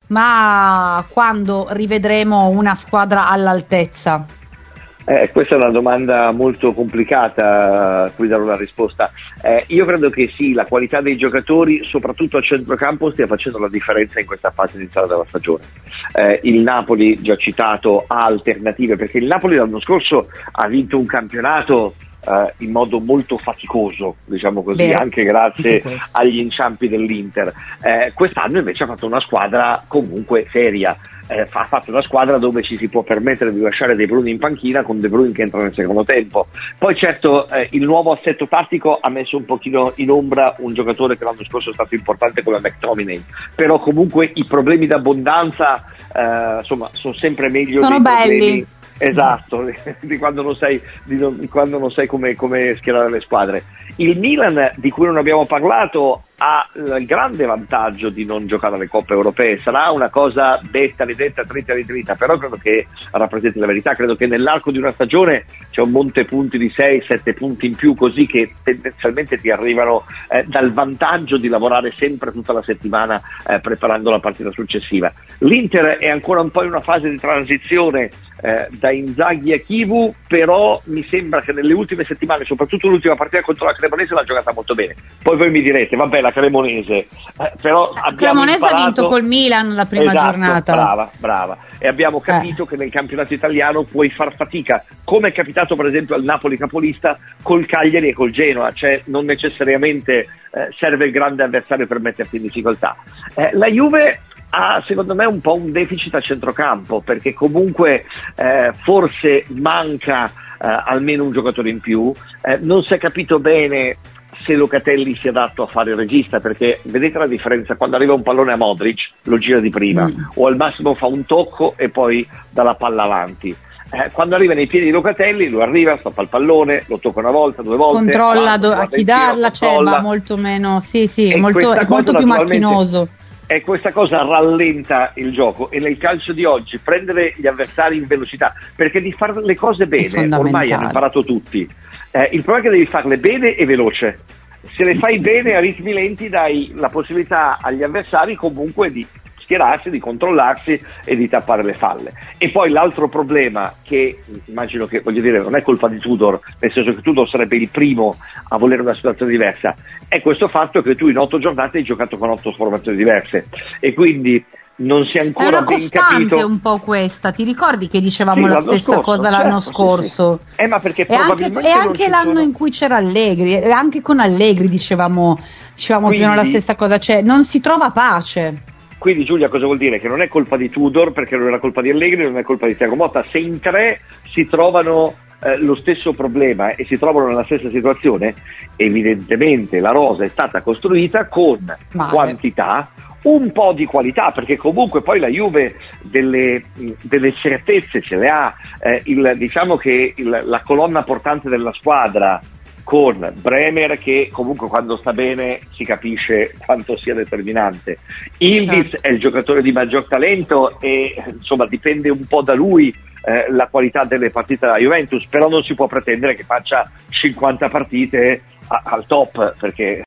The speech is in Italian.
ma quando rivedremo una squadra all'altezza? Questa è una domanda molto complicata a cui dare una risposta. Io credo che sì, la qualità dei giocatori, soprattutto a centrocampo, stia facendo la differenza in questa fase iniziale della stagione. Il Napoli, già citato, ha alternative, perché il Napoli l'anno scorso ha vinto un campionato in modo molto faticoso, diciamo così. Beh, anche grazie agli inciampi dell'Inter. Quest'anno invece ha fatto una squadra comunque seria. Ha fatto una squadra dove ci si può permettere di lasciare De Bruyne in panchina, con De Bruyne che entra nel secondo tempo. Poi certo il nuovo assetto tattico ha messo un pochino in ombra un giocatore che l'anno scorso è stato importante come McTominay, però comunque i problemi d'abbondanza insomma sono sempre meglio sono dei belli. problemi. Esatto, di quando non sai, come schierare le squadre. Il Milan, di cui non abbiamo parlato, ha il grande vantaggio di non giocare alle coppe europee. Sarà una cosa detta, ridetta, trita, però credo che rappresenti la verità. Credo che nell'arco di una stagione c'è un monte punti di 6-7 punti in più, così che tendenzialmente ti arrivano dal vantaggio di lavorare sempre tutta la settimana preparando la partita successiva. L'Inter è ancora un po' in una fase di transizione da Inzaghi a Chivu, però mi sembra che nelle ultime settimane, soprattutto l'ultima partita contro la Cremonese, l'ha giocata molto bene. Poi voi mi direte, vabbè, la Cremonese, però abbiamo Cremonese imparato... ha vinto col Milan la prima giornata. Brava, e abbiamo capito che nel campionato italiano puoi far fatica, come è capitato per esempio al Napoli capolista col Cagliari e col Genoa, cioè non necessariamente serve il grande avversario per metterti in difficoltà. La Juve ha secondo me un po' un deficit a centrocampo, perché comunque forse manca almeno un giocatore in più. Non si è capito bene se Locatelli sia adatto a fare il regista, perché vedete la differenza: quando arriva un pallone a Modric lo gira di prima, o al massimo fa un tocco e poi dà la palla avanti. Quando arriva nei piedi di Locatelli, lui arriva, stoppa il pallone, lo tocca una volta, due volte, controlla a chi darla, ma molto meno, è molto più macchinoso. E questa cosa rallenta il gioco, e nel calcio di oggi prendere gli avversari in velocità, perché di fare le cose bene ormai hanno imparato tutti. Il problema è che devi farle bene e veloce. Se le fai bene a ritmi lenti dai la possibilità agli avversari comunque di schierarsi, di controllarsi e di tappare le falle. E poi l'altro problema, che immagino che, voglio dire, non è colpa di Tudor, nel senso che Tudor sarebbe il primo a volere una situazione diversa, è questo fatto che tu in 8 giornate hai giocato con 8 formazioni diverse, e quindi non si è ancora ben capito. È un po' questa, ti ricordi che dicevamo la stessa cosa l'anno scorso? Sì. Ma perché probabilmente e anche l'anno in cui c'era Allegri, e anche con Allegri dicevamo più o meno la stessa cosa, cioè non si trova pace. Quindi Giulia, cosa vuol dire? Che non è colpa di Tudor, perché non era colpa di Allegri, non è colpa di Thiago Motta. Se in 3 si trovano lo stesso problema e si trovano nella stessa situazione, evidentemente la rosa è stata costruita con quantità, un po' di qualità, perché comunque poi la Juve delle certezze ce le ha. Diciamo che la colonna portante della squadra, con Bremer, che comunque quando sta bene si capisce quanto sia determinante. Ildiz è il giocatore di maggior talento e insomma dipende un po' da lui la qualità delle partite della Juventus, però non si può pretendere che faccia 50 partite al top, perché